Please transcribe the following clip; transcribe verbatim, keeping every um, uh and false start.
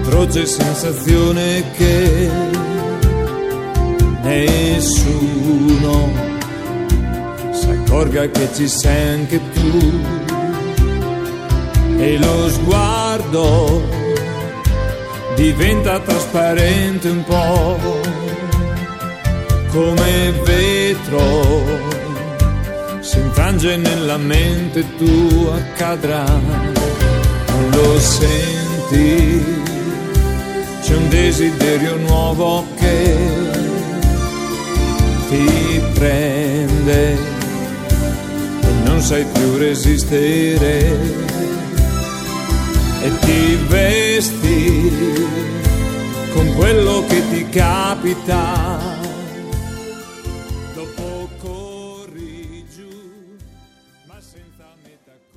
feroce sensazione che nessuno si accorga che ci sei anche tu, e lo sguardo diventa trasparente un po' come vetro, si infrange nella mente tua, accadrà, non lo senti, c'è un desiderio nuovo che ti prende e non sai più resistere, e ti vesti con quello che ti capita, dopo corri giù ma senza metà.